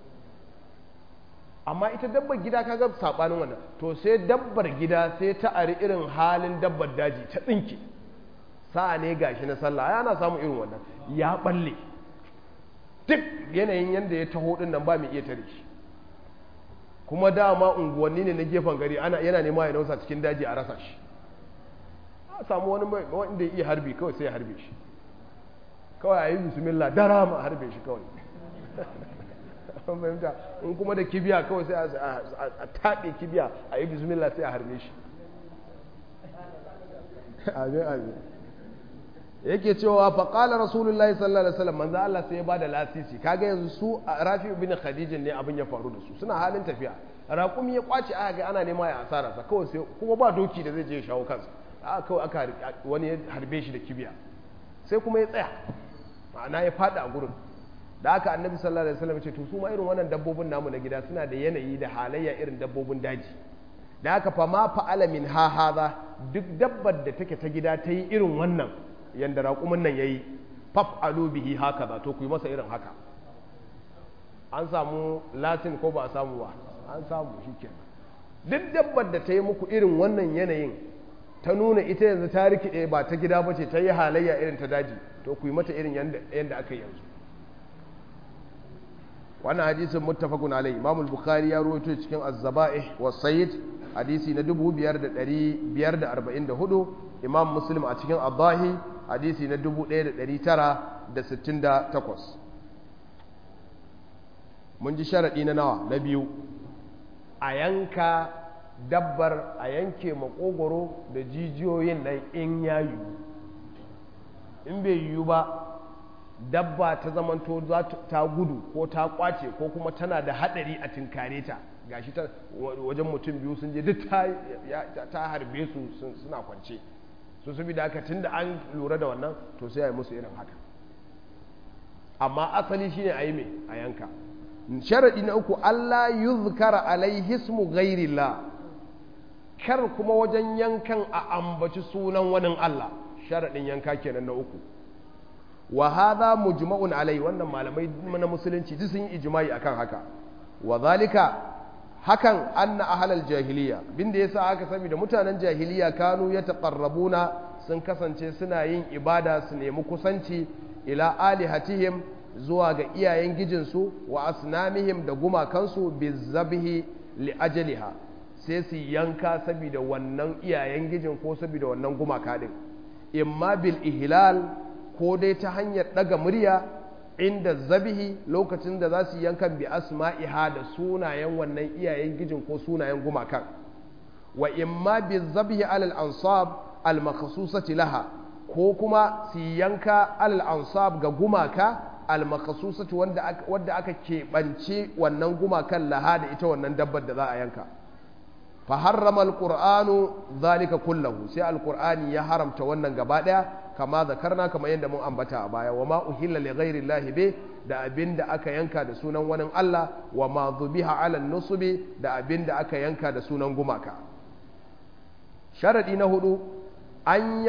amma ita dabbar gida kaga sabanin wannan to sai dabbar gida sai ta ari irin halin dabbar daji ta tsinke sa'a ne gashi na sallah yana samu irin wannan ya balle duk yanayin yanda ya taho din nan ba mai iya tare shi kuma dama unguwanni ne na gefen gari yana nema ya nausa cikin daji a rasa shi a samu wani wanda ya iya harbi kawai sai ya harbe shi kawai a yi bismillah darama a harbe shi kawai in kuma da kibiya kawai sai a taɗe kibiya a yi bismillah sai a harbe shi amin amin yake cewa faƙala rasulullahi sallallahu alaihi wasallam manzo Allah sai ya bada lasisi kaga yanzu su Rafi ibn Khadija ne abin ya faru da su suna halin tafiya raƙumi ya kwace aka ga ana nema ya asara sa kawai sai kuma ba doki da zai je ya shawo kansa aka kawai aka wani ya harbe shi da kibiya sai kuma ya tsaya ma'ana ya fada a gurin da aka annabi sallallahu alaihi wasallam ya ce to su ma irin wannan dabbobin namu na gida suna da yanayi da halayya irin dabbobin daji da aka fa ma fa'ala min hadha duk dabbar da take ta gida ta yi irin wannan yanda raƙumin nan ya yi faf'alu bihi haka za to ku yi masa irin haka an samu latin ko ba a samu ba an samu shi ke duk dabbar da ta yi muku irin wannan yanayin ta nuna ita yanzu ta rikide ba ta gida ba ce ta yi halayya irin ta daji to ku yi mata irin yanda aka yi yanzu wannan hadisin muttafaqun alai imam al-bukhari ya rawaito cikin az-zaba'ih wa sayyid hadisi na 5544 imam muslim a cikin adahi hadisi na 1968 mun ji sharaɗi na nawa na biyu a yanka dabbar a yanke makogoro da jijiyoyin nan in ya yiwu in bai yiwu ba dabba ta zamanto ta gudu ko ta kwace ko kuma tana da hadari a tinkare ta gashi ta wajen mutum biyu sun je duk ta harbe su suna kwance su saboda haka tunda an lura da wannan to sai a yi musu irin haka amma asali shine a yi mai a yanka. Sharadi na uku Allah yuzkara alaihi ismu ghairillah, kar kuma wajen yankan a ambaci sunan wani Allah. Sharadin yanka kenan na uku. Wa hadha mujma'un alai, wannan malamai na musulunci duk sun yi ijma'i akan haka. Wa zalika hakan anna ahlal jahiliya, binda yasa aka sami da mutanen jahiliya kanu yataqarrabuna, sun kasance suna yin ibada su nemi kusanci ila alihatihim zuwa ga iyayen gijinsu wa asnamihim da gumakansu bizabhi li ajaliha, sai su yanka saboda wannan iyayen gijin ko saboda wannan gumaka din, imma bil ihlal ko dai ta hanyar daga murya inda zabihi lokacin da za su yankan bi asma'iha da sunayen wannan iyayen gijin ko sunayen gumakan, wa imma bi zabihi alal ansab al makhsusati laha, ko kuma su yanka alal ansab ga gumaka al makhsusati wanda aka keɓance wannan gumakan laha da ita wannan dabbar da za a yanka. fa harrama alqur'anu zalika kullahu, sai alqur'ani ya haramta wannan gaba daya kama zakarna kamar yadda mun ambata a baya, wa ma uhilla li ghairi llahi bi, da abinda aka yanka da sunan wani Allah, wa ma dhubiha ala nusubi, da abinda aka yanka da sunan gumaka. Sharadi na hudu an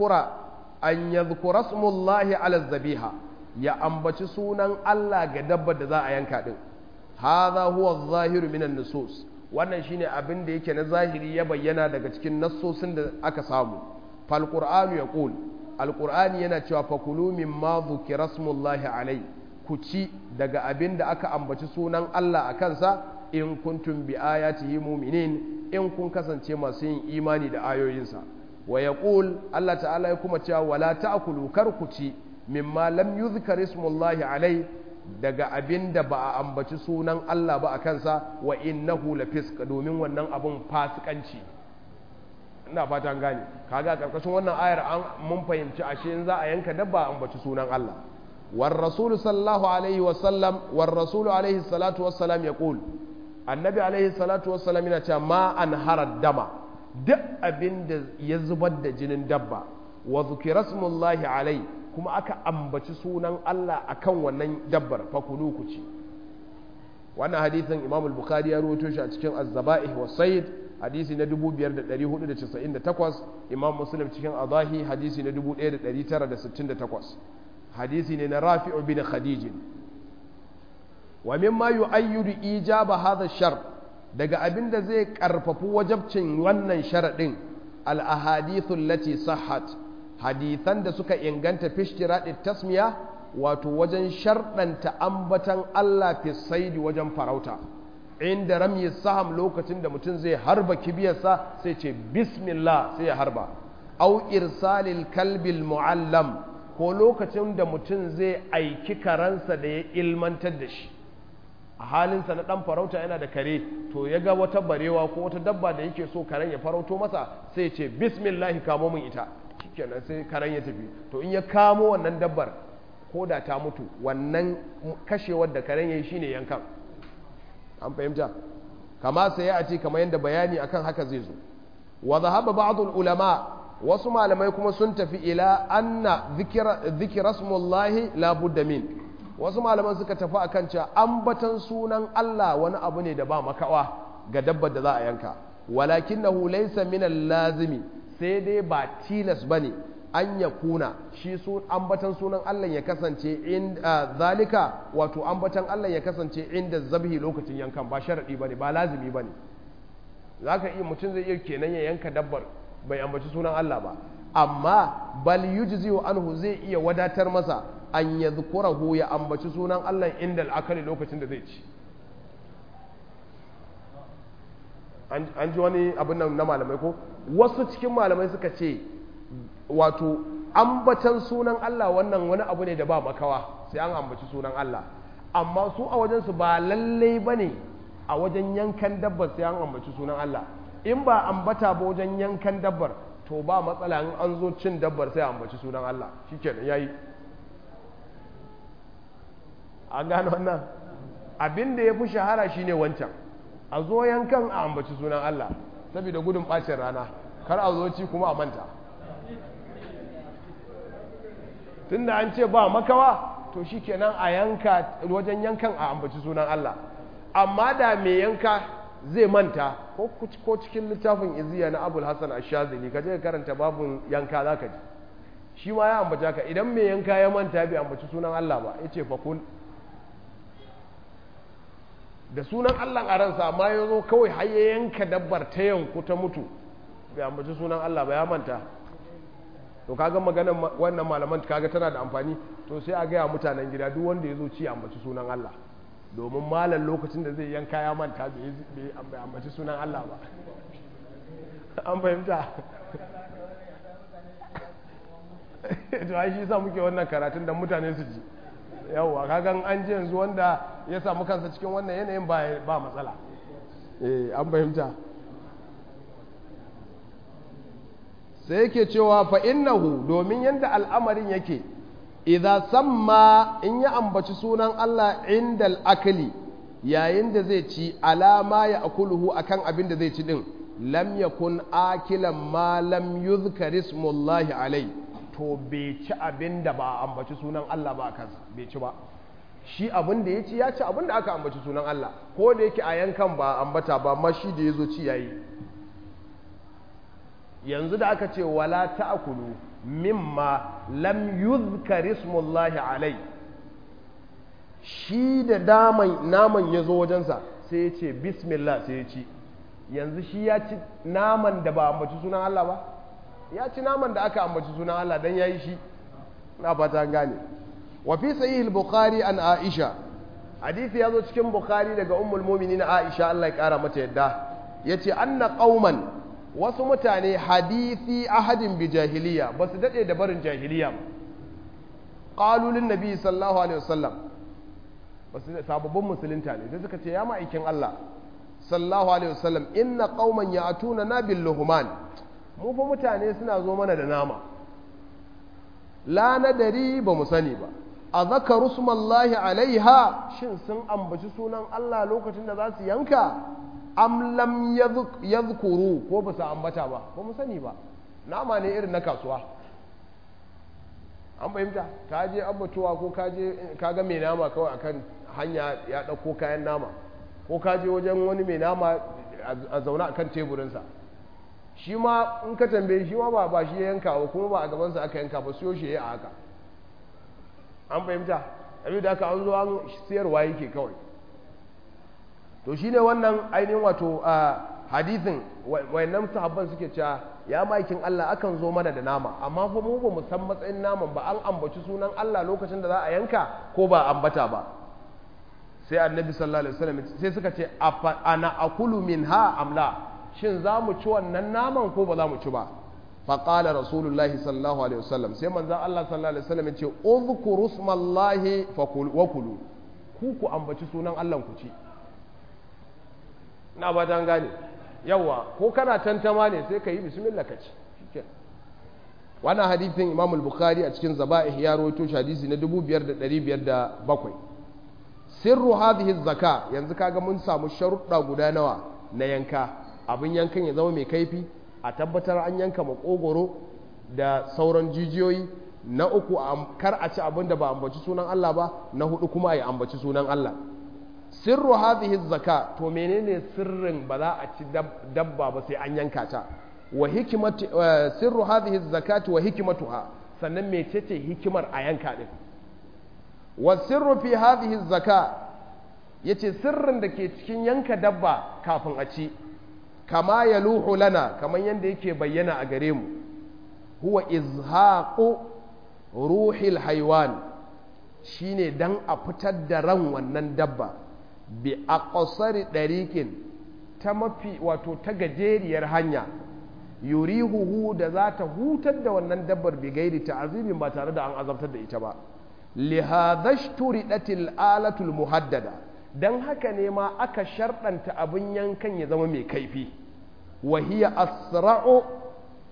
yadhkura smullahi ala zabiha, ya ambaci sunan Allah ga dabbar da za a yanka din. Hadha huwa adh-dhahiru minan nusus, wannan shine abin da yake na zahiri ya bayyana daga cikin nassosin da aka samu. Fal qur'anu yaqul, alqur'ani yana cewa fakulu mimma dhukira smullahi alai, ku ci daga abin da aka ambaci sunan Allah a kansa, in kuntum bi ayatihi mu'minin, in kun kasance masu yin imani da ayoyinsa. Wa yaqul, Allah ta'ala ya kuma cewa wala ta'kulu, kar ku ci mimma lam yuzkar ismullahi alai, daga abin da ba a ambaci sunan Allah ba a kansa, wa innahu lafisq, domin wannan abun fasikanci. Ina fata an gane, kaga karkashin wannan ayar mun fahimci ashe in za a yanka dabba a ambaci sunan Allah. War rasul sallallahu alaihi wa sallam, war rasul alaihi salatu wassalam yaqul, annabi alaihi salatu wassalam yana cewa ma an harad dama, duk abin da ya zubar da jinin dabba, wa dhukira smullahi alai, kuma aka ambaci sunan Allah akan wannan dabbar, fakulu ku ci. Wannan hadisin Imam al-Bukhari ya rawaito shi a cikin Az-Zaba'ih wa Sayd, hadisi na 5498, Imam Muslim cikin Adahi hadisi na 1968, hadisi ne na Rafi'u bin Khadij. Wa mimma yu'ayyidu ijaba hadha ash-shart, daga abinda zai karfafu wajabcin wannan sharadin, al-ahadithu allati sahhat, hadithan da suka inganta fishtiraɗi tasmiya, wato wajen sharɗanta ambatan Allah fi saidi wajen farauta. Inda ramyi saham, lokacin da mutum zai harba kibiyarsa sai ce bismillah sai ya harba. Au irsalil kalbil mu'allam, ko lokacin da mutum zai aiki karansa da ya ilmantar da shi. A halinsa na ɗan farauta yana da kare, to ya ga wata barewa ko wata dabba da yake so karen ya farauto masa, sai ce bismillah kamo min ita. Kenan sai karen ya tafi, to in ya kamo wannan dabbar ko da ta mutu, wannan kashewar da karen ya yi shine yankan. An fahimta? Kama sai a ce kamar yadda bayani akan haka zai zo. Wa zahaba ba'dul ulama, wasu malamai kuma sun tafi ila anna dhikra smullahi la budda min. Wasu malaman suka tafi akan cewa ambatan sunan Allah wani abu ne da ba makawa ga dabbar da za a yanka. Walakinahu laysa min al-lazimi, sai dai ba tilas ba ne an ya kuna shi ambatan sunan Allah ya kasance inda zalika, wato ambatan Allah ya kasance inda zabhi lokacin yankan, ba sharaɗi ba ne, ba lazimi ba ne. Za ka iya mutum zai iya kenan ya yanka dabbar bai ambaci sunan Allah ba, amma bal yujzi'u anhu, zai iya wadatar masa an yadhkurahu, ya ambaci sunan Allah inda al'akali lokacin da zai ci. An ji wani abin nan na malamai ko? Wasu cikin malamai suka ce wato ambatan sunan Allah wannan wani abu ne da ba makawa sai an ambaci sunan Allah, amma su a wajensu ba lallai ba ne a wajen yankan dabbar sai an ambaci sunan Allah. In ba ambata ba wajen yankan dabbar, to ba matsala in an zo cin dabbar sai an ambaci sunan Allah, shi kenan yayi. an gano wannan abin da ya fi shahara shine wancan a zo yankan a ambaci sunan Allah saboda gudun bacin rana kar a zo ci kuma a manta tunda an ce ba makawa to shikenan a yanka wajen yankan a ambaci sunan Allah amma da mai yanka zai manta ko cikin littafin iziya na Abul Hasan Ash-Shazili kaje ka karanta babun yanka zaka ji shi ma ya ambata ka idan mai yanka ya manta bai ambaci sunan Allah ba yace fakul da sunan Allah a ransa amma ya zo kawai har ya yanka dabbar ta yanku ta mutu bai ambaci sunan Allah ba ya manta to kaga maganar wannan malaman kaga tana da amfani to sai a gaya mutanen gida duk wanda ya zo ci ambaci sunan Allah domin malam lokacin da zai yanka ya manta bai ambaci sunan Allah ba an fahimta to ai shi sa muke wannan karatun da mutane su ji yawwa kagan an ji yanzu wanda ya samu kansa cikin wannan yanayin ba matsala an fahimta sai yake cewa fa innahu domin yanda al'amarin yake idza samma in ya ambaci sunan Allah indal akli yayin da zai ci alama ya akuluhu akan abin da zai ci din lam yakun akilan ma lam yuzkar ismullahi alai to bai ci abin da ba ambaci sunan Allah ba kansa bai ci ba shi abin da ya ci ya ci abin da aka ambaci sunan Allah ko da yake a yankan ba ambata ba ma shi da ya zo ci yayi yanzu da aka ce wala ta'kulu mimma lam yuzkar ismullahi alai shi da naman ya zo wajensa sai ya ce bismillah sai ya ci yanzu shi ya ci naman da ba ambaci sunan Allah ba ya ci naman da aka ambaci sunan Allah dan yayi shi na fata gane wa fi sahih al-bukhari an aisha hadisi yazo cikin bukhari daga ummul mu'minin aisha Allah ya kara mata yadda yace anna qauman wasu mutane hadisi ahadin bi jahiliya basu dade da barin jahiliya ba qalu lin nabi sallallahu alaihi wasallam basu sababbin musulunta ne sai suka ce ya ma'aikin Allah sallallahu alaihi wasallam inna qauman ya'tuna nabil luhman mu fa mutane suna zo mana da nama la nadari ba mu sani ba a zakaru smallahi alaiha shin sun ambaci sunan Allah lokacin da za su yanka am lam yadhkuru ko ba su ambata ba ba mu sani ba nama ne irin na kasuwa an fahimta ka je abbatuwa ko ka ga mai nama kawai akan hanya ya ɗauko kayan nama ko ka je wajen wani mai nama a zaune akan teburinsa shi ma in ka tambaye shi ma ba shi ya yanka ba kuma ba a gabansa aka yanka ba siyo shi ya a haka an fahimta abin da aka an zo an siyarwa yake kawai to shine wannan ainihin wato hadithin wayannan sahabban suke cewa ya maikin Allah akan zo mana da nama amma fa mu ba mu san matsayin naman ba an ambaci sunan Allah lokacin da za a yanka ko ba ambata ba sai annabi sallallahu alaihi wasallam sai suka ce ana akulu minha amla shin za mu ci wannan naman ko ba za mu ci ba faƙala rasulullahi sallallahu alaihi wasallam sai manzan Allah sallallahu alaihi wasallam ya ce uzkuru smallahi wa kulu ku ambaci sunan Allah ku ci na ba dan gane yawa ko kana tantama ne sai ka yi bismillah ka ci shikenan wannan hadisin Imam al-Bukhari a cikin Zaba'ih ya rawaito shi hadisi na 5507 sirru hadhihi zaka yanzu kaga mun samu sharuɗa guda nawa na yanka abin yankan ya zama mai kaifi a tabbatar an yanka makogoro da sauran jijiyoyi na uku kar a ci abin da ba ambaci sunan Allah ba na hudu kuma a yi ambaci sunan Allah sirru hadhihi zaka to menene sirrin ba za a ci dabba ba sai an yanka ta wa hikmatu sirru hadhihi zakati wa hikmatuha sannan mecece hikimar a yanka din wa sirru fi hadhihi zaka yace sirrin da ke cikin yanka dabba kafin a ci kama ya luhu lana kamar yadda yake bayyana a gare mu huwa izhaqu ruhil haiwan shine dan a fitar da ran wannan dabba bi aqsari dariqin ta mafi wato ta gajeriyar hanya yurihuhu da za ta hutar da wannan dabbar bi gairi ta'azibin ba tare da an azabtar da ita ba lihadhashturidatil alatul muhaddada dan haka ne ma aka sharɗanta abin yankan ya zama mai kaifi wahiya asra'u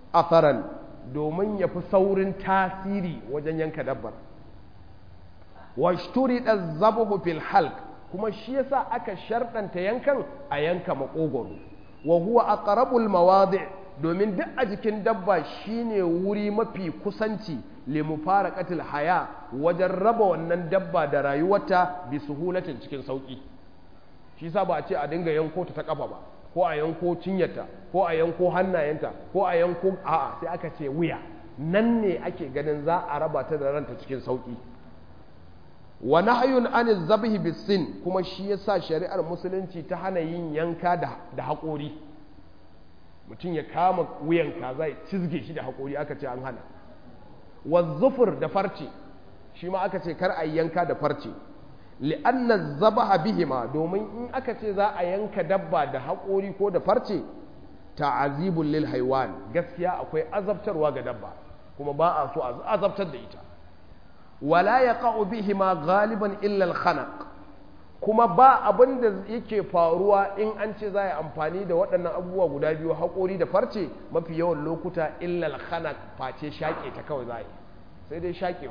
atharan domin ya fi saurin tasiri wajen yanka dabbar washturi az-zabhu fil halq kuma shi yasa aka sharɗanta yankan a yanka makogoro wa huwa aqrabul mawadi' domin duk a jikin dabba shine wuri mafi kusanci limufaraqatil haya wajen raba wannan dabba da rayuwarta bi suhulatin cikin sauki shi yasa ba a ce a dinga yanko ta kafa ba ko a yanko cinyarta ko a yanko hannayenta ko a yanko a'a sai aka ce wuya nan ne ake ganin za a raba ta da ranta cikin sauki wa nahyun anil zabhi bisin kuma shi yasa shari'ar musulunci ta hana yin yanka da haƙori mutum ya kama wuyan kaza ya cizge shi da haƙori aka ce an hana wa zufur da farce shi ma aka ce kar a yanka da farce li'anna zabaha bihima domin in aka ce za a yanka dabba da haƙori ko da farce ta'azibul lil haywan gaskiya akwai azabtarwa ga dabba kuma ba a so a azabtar da ita wala yaqa'u bihima ghaliban illa al-khanaq kuma ba abin da yake faruwa in an ce za a yi amfani da waɗannan abubuwa guda biyu haƙori da farce mafi yawan lokuta illa al-khanaq face shaƙe ta kawai za a yi sai dai shaƙe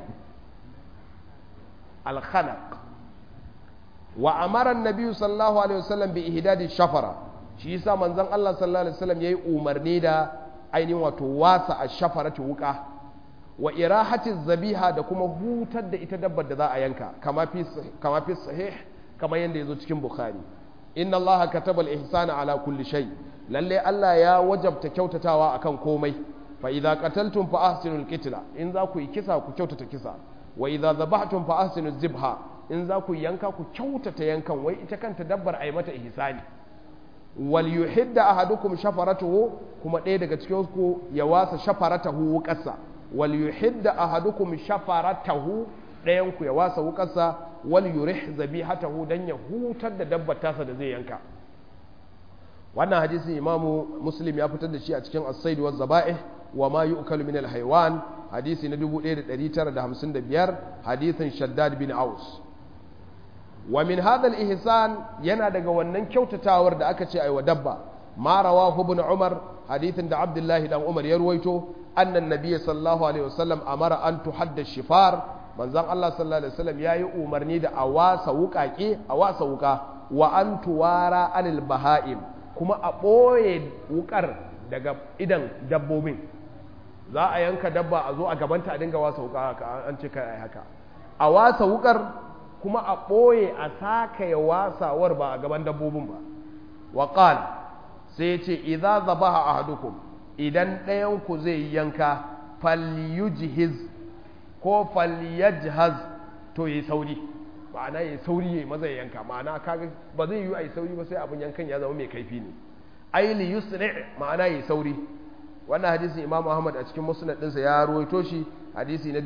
al-khanaq wa amara an-nabi sallallahu alaihi wasallam bi ihdadi shafara shi yasa manzon Allah sallallahu alaihi wasallam yayi umarni da ainihin wato wasa ash-shafaratu wuka wa irahati zabiha da kuma hutar da ita dabbar da za a yanka kama fi sahih kama yanda yazo cikin bukhari inna allaha kataba al-ihsana ala kulli shay lalle Allah ya wajabta kyautatawa akan komai fa idza qataltum fa ahsinul qitla in za ku yi kisa ku kyautata kisa wa idza dhabhtum fa ahsinuz zibha in za ku yanka ku kyautata yankan wai ita kanta dabbar ayi mata ihsani wal yuhidda ahadukum shafaratuhu kuma ɗaya daga cikin ku ya wasa shafaratahu wuqasa wal yuhidda ahadukum shafaratahu ɗayan ku ya wasa wuqasa wal yurih zabihatahu dan ya hutar da dabbar tasa da zai yanka wannan hadisin imamu muslim ya fitar da shi a cikin as-sayd wa zaba'ih wa ma yu'kalu min al-haywan hadisi na 1955 hadisin shaddad bin aus wa min hadha al-ihsan yana daga wannan kyautatawar da aka ce aiwa dabba ma rawahu ibn umar hadithin da abdullahi dan umar ya ruwaito annan nabiyyi sallallahu alaihi wasallam amara an tuhadda shifar manzon Allah sallallahu alaihi wasallam yayi umarni da awasa wuka wa an tuwara anil baha'im kuma a boye wukar daga idan dabbobin za a yanka dabba a zo a gabanta a dinga wasa wuka haka an ce kai ai haka a wasa wukar kuma a ɓoye a saka ya wasawar ba a gaban dabbobin ba wa qal sai ya ce idza zabaha ahadukum idan ɗayanku zai yanka falyujhiz ko falyajhaz to yi sauri ma'ana yi sauri yayi maza ya yanka ma'ana kaga ba zai yi ai sauri ba sai abin yankan ya zama mai kaifi ne ai li yusri ma'ana yi sauri wannan hadisin Imam Ahmad a cikin musnad ɗinsa ya ruwaito shi hadisi na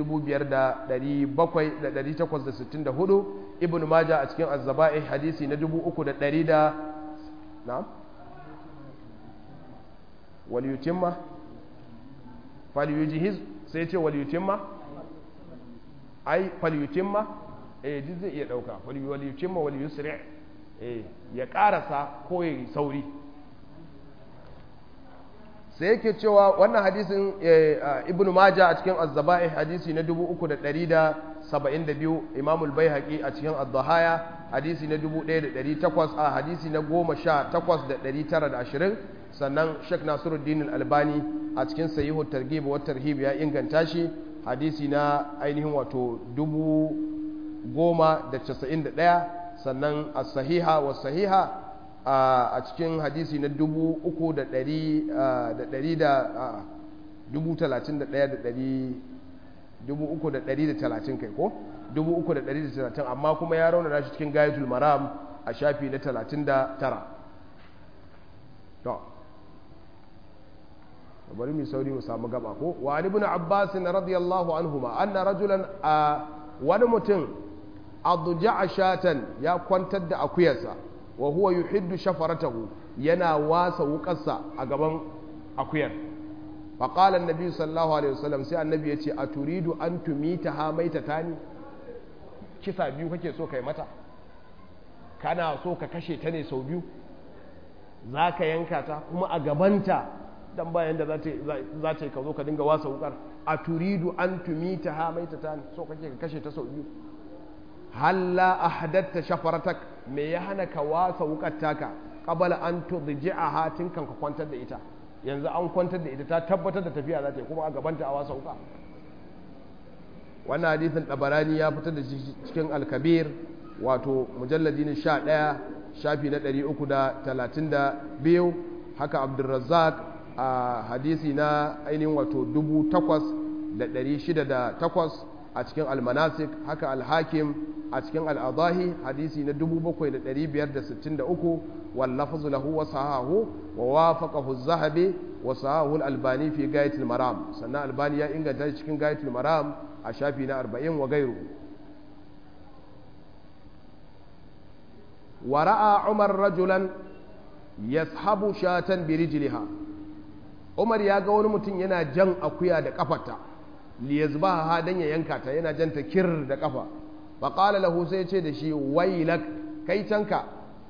5864 Ibn Majah a cikin Az-Zaba'i hadisi na 3100 na'am wal yutimma fal yujhiz sai ce wal yutimma ai fal yutimma duk zai iya dauka wal yutimma wal yusri ya karasa ko ya sauri sai yake cewa wannan hadisin Ibn Majah a cikin Az-Zaba'i hadisi na 3172 Imam al-Baihaqi a cikin Ad-Dhahaya hadisi na 1800 a hadisi na 18920 sannan Sheikh Nasiruddin Al-Albani a cikin Sahih at-Targhib wa at-Tarhib ya inganta shi hadisi na ainihin wato 1091 sannan as-Sahiha wa sahiha a cikin hadisi na 3,130 kai ko 3,130 amma kuma ya raunana shi cikin gayatul maram a shafi na 39 to bari mu sauri mu samu gaba ko wa ibn abbas radiyallahu anhuma anna rajulan wani mutum adja'a shatan ya kwantar da akuyarsa wa huwa yuhiddu shafaratahu yana wasa wukarsa a gaban akuyar fa qala annabi sallallahu alaihi wasallam sai annabi yace aturidu an tumitaha maitatani kisa biyu kake so kai mata kana so ka kashe ta ne sau biyu zaka yanka ta kuma a gabanta dan bayan da za ta ka zo ka dinga wasa wukar aturidu an tumitaha maitatani so kake ka kashe ta sau biyu halla ahdatta shafaratak, me ya hana ka wasa wukar taka qabala an tudji'aha tun kan ka kwantar da ita. Yanzu an kwantar da ita ta tabbatar da tafiya za ta yi kuma a gabanta a wasa wuka. Wannan hadisin Tabarani ya fitar da shi cikin Al-Kabir, wato mujalladi na 11 shafi na 332. Haka Abdurrazzaq a hadisi na ainihin wato 8608 a cikin Al-Manasik. Haka Al-Hakim a cikin Al-Adahi hadisi na 7563 wal lafzu lahu wa sahahu wa wafaqahu az-Zahabi wa sahahu al-Albani fi Gayatul Maram. Sannan Albani ya inganta cikin Gayatul Maram a shafi na 40 wa gairu. Wa ra'a Umar rajulan yashabu shatan bi rijliha. Umar ya ga wani mutum yana jan akuya da kafarta, li yazbaha dan ya yanka ta, yana janta kir da kafa. Fa qala lahu, sai ce da shi, wailak, kai canka,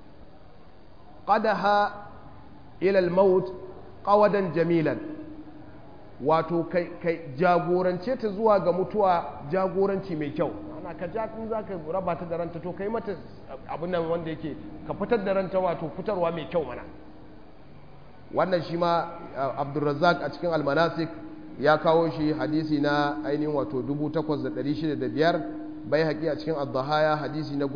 qadaha ila al-maut qawadan jamilan, wato kai jagorance ta zuwa ga mutuwa jagoranci mai kyau. Ana ka ja in zaka raba ta da ranta to kai mata abin nan wanda yake ka fitar da ranta, wato fitarwa mai kyau mana. Wannan shi ma Abdurrazzaq a cikin Al-Manasik ya kawo shi hadisi na ainihin wato 8605, Baihaqi a cikin Ad-Dahaya hadisi na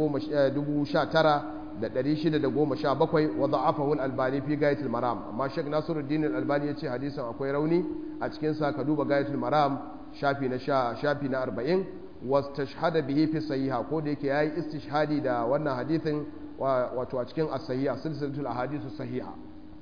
19617 wa da'afahu Al-Albani fi Gayatul Maram. Amma Sheikh Nasiruddin Al-Albani yace hadisin akwai rauni a cikin sa, ka duba Gayatul Maram shafi na 40 wastashhada bihi fi sahiha, ko da yake yayi istishhadi da wannan hadisin wato a cikin as-sahiha, silsilatul ahadith as-sahiha.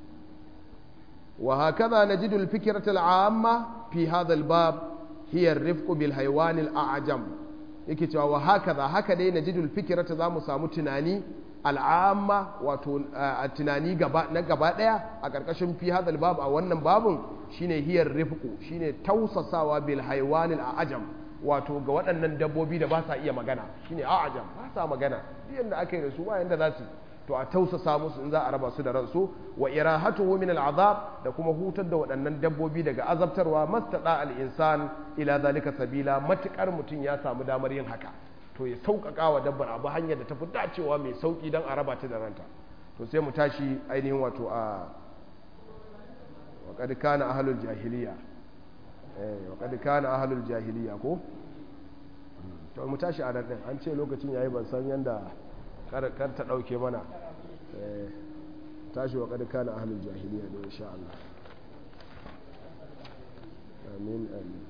وهكذا نجد الفكرة العامة في هذا الباب هي الرفق بالحيوان الأعجم. yake cewa wa haka dai najidul fikrata za mu samu tunani al'amma, wato tunani na gaba daya a karkashin fi hadal bab, a wannan babun shine hiyar rifqu, shine tausasawa bil haywanil a'jam, wato ga waɗannan dabbobi da ba sa iya magana, shine a'jam, ba sa magana, duk yanda aka yi da su ba yanda za su, to a tausasa musu in za a raba su da ransu. Wa irahatuhu min al'azab, da kuma hutar da waɗannan dabbobi daga azabtarwa, mastada al-insan ila zalika sabila, matukar mutum ya samu damar yin haka to ya sauƙaƙa wa dabbar abu hanyar da tafi dacewa mai sauƙi don a raba ta da ranta. To sai mu tashi ainihin wato a waƙad kana ahlul jahiliya, waƙad kana ahlul jahiliya ko, to mu tashi a nan ɗin. An ce lokacin yayi, ban san yanda kar ta ɗauke mana, tashi wa ƙarƙa na ahalin jahiliya da insha Allah. Amin amin.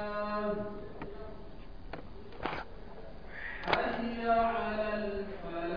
حي على الفلاح.